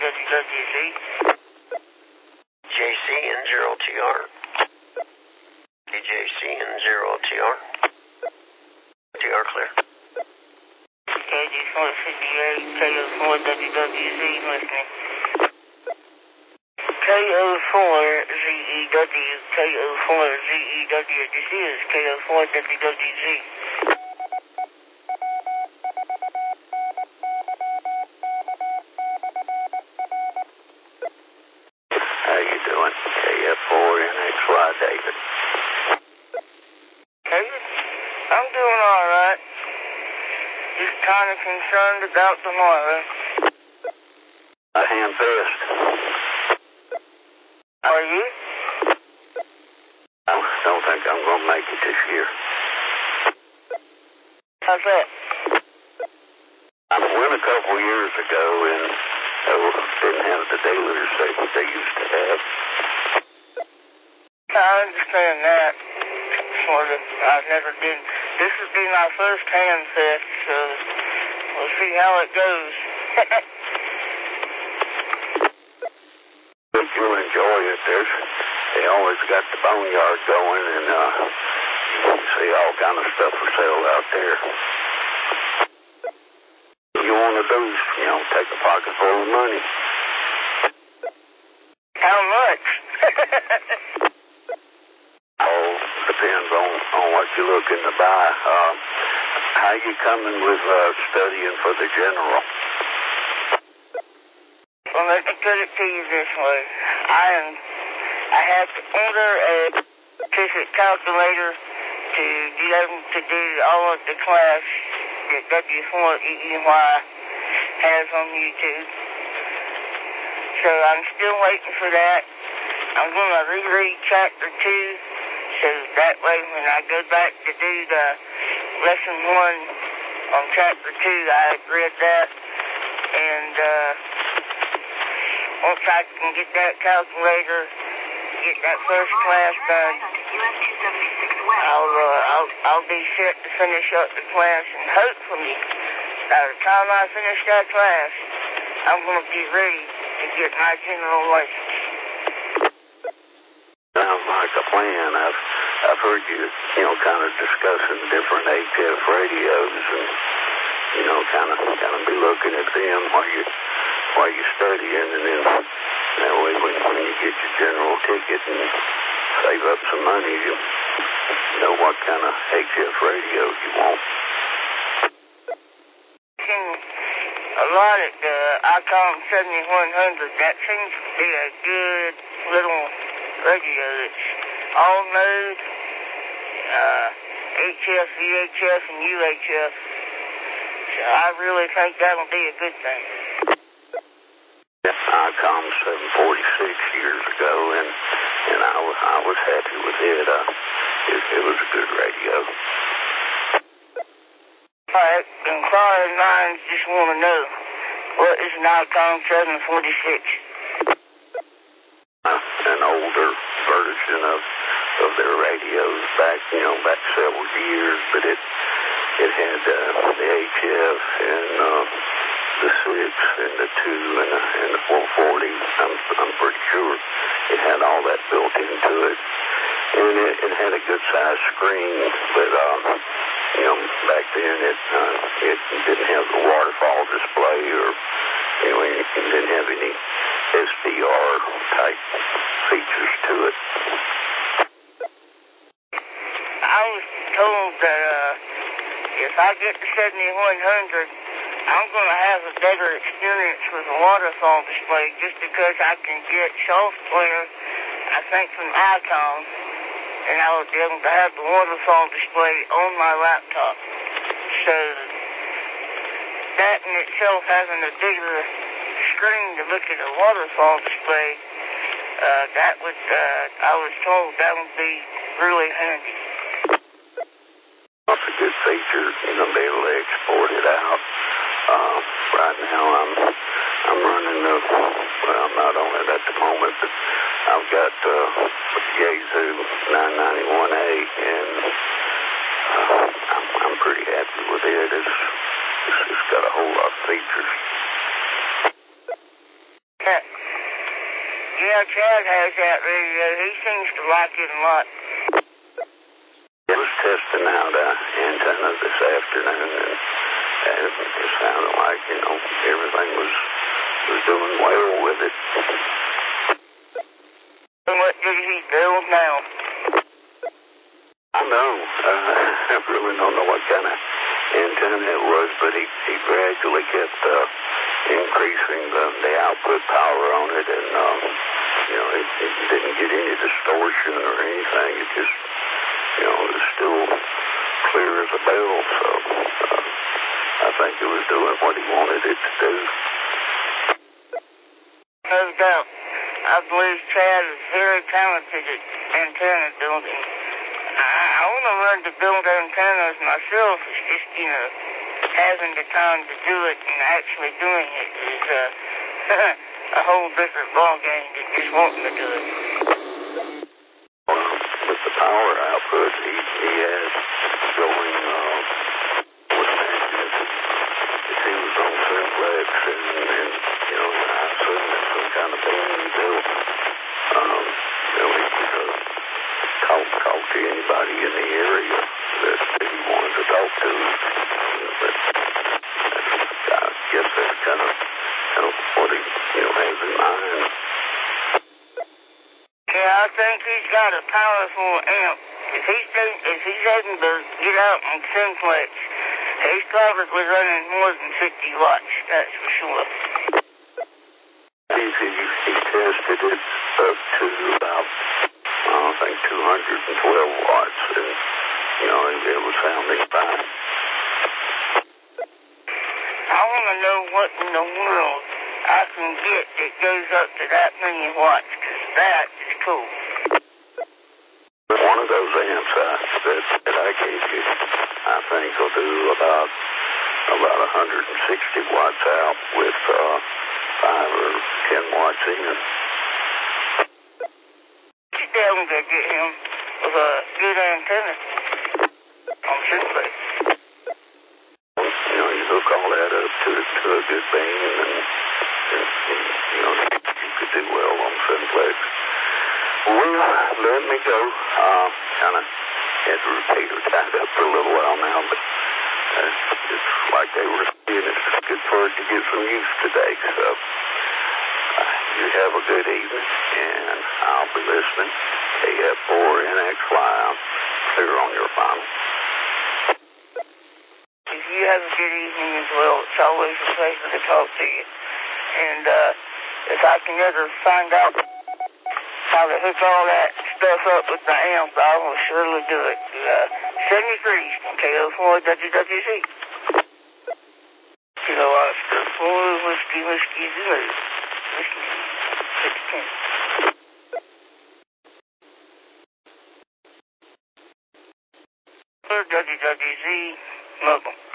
WWZ. JC and 0TR. JC and 0TR. TR clear. KG458, KO4 WWZ listening. KO4ZEW, KO4ZEW, this is KO4 WWZ. How you doing? KF4NXY David. David, I'm doing alright. Just kind of concerned about tomorrow. A handfast. Are you? I don't think I'm going to make it this year. How's that? I went a couple years ago and didn't have the dealers they used to have. I understand that. Sort of. I've never been. This has been my first hand fest, so we'll see how it goes. But you'll enjoy it. They always got the boneyard going, and you see all kind of stuff for sale out there. You want to do, take a pocket full of money. How much? All depends on what you're looking to buy. How you coming with studying for the general? Well, let me put it to you this way. I had to order a specific calculator to be able to do all of the class that W4EEY has on YouTube. So I'm still waiting for that. I'm going to reread Chapter 2, so that way when I go back to do the Lesson 1 on Chapter 2, I read that, and once I can get that calculator, get that first class done, I'll be set to finish up the class, and hopefully, by the time I finish that class, I'm going to be ready to get my general license. Sounds like a plan. I've heard you, kind of discussing different HF radios, and kind of be looking at them while you're studying, and then that way when you get your general ticket and save up some money, you know what kind of HF radio you want. A lot at the ICOM 7100, that seems to be a good little radio. It's all mode, HF, VHF, and UHF. So I really think that'll be a good thing. ICOM 746 years ago, and I was happy with it. It was a good radio. Alright, inquiring minds just want to know, what is an ICOM 746? An older version of their radios back several years, but it had the HF and the 6 and the 2 and the 440. I'm pretty sure it had all that built into it, and it had a good sized screen, but back then it didn't have the waterfall display, or it didn't have any SDR type features to it. I was told that if I get the 7100, I'm going to have a better experience with the waterfall display, just because I can get software, I think, from ICOM, and I will be able to have the waterfall display on my laptop. So that in itself, having a bigger screen to look at a waterfall display, I was told that would be really handy. That's a good feature, be able to export it out. Right now I'm running I'm not on it at the moment, but I've got Yaesu 991A, and I'm pretty happy with it. It's got a whole lot of features. Yeah. Yeah, Chad has that radio. He seems to like it a lot. I was testing out antenna this afternoon, and it sounded like, everything was doing well with it. And what did he build now? I know. I really don't know what kind of antenna it was, but he gradually kept increasing the output power on it, and it didn't get any distortion or anything. It just, it was still clear as a bell. So I think it was doing what he wanted it to do. No doubt. I believe Chad is very talented at antenna building. I want to learn to build antennas myself. It's just, having the time to do it and actually doing it is a whole different ballgame than just wanting to do it. With the power output he has going, if he was on simplex and I assume it's some kind of thing he built, he could talk to anybody in the area that he wanted to talk to. But I guess that's kind of what he has in mind. Yeah, I think he's got a powerful amp. If he's able to get out on simplex, he's probably running more than 50 watts, that's for sure. He tested it up to about, I think, 212 watts, and, it was sounding fine. I want to know what in the world I can get that goes up to that many watts, because that is cool. One of those amps that I gave you, I think will do about 160 watts out with 5 or 10 watts in. You tell him to get him with a good antenna on simplex. You hook all that up to a good beam, and you could do well on simplex. Well, let me go. Kind of had the repeater tied up for a little while now, but it's like they were saying it's good for it to get some use today. So you have a good evening, and I'll be listening. KF4NXY, clear on your final. If you have a good evening as well, it's always a pleasure to talk to you. And if I can ever find out how to hook all that stuff up with the amp, I will surely do it. 73 KO4WWC. Kilo Oscar 4 Whiskey Zulu. Whiskey 16. WWZ Mobile.